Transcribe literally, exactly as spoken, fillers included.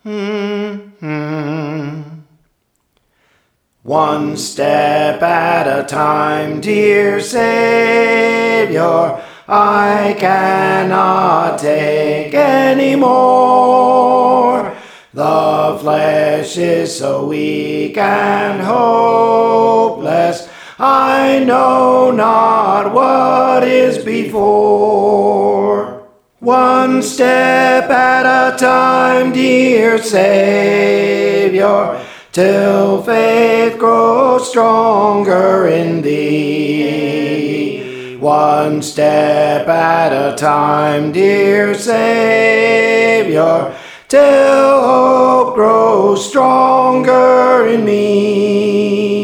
Mm-hmm. One step at a time, dear Savior, I cannot take any more. The flesh is so weak and hopeless, I know not what is before. One step at a time, dear Savior, till faith grows stronger in thee. One step at a time, dear Savior, till hope grows stronger in me.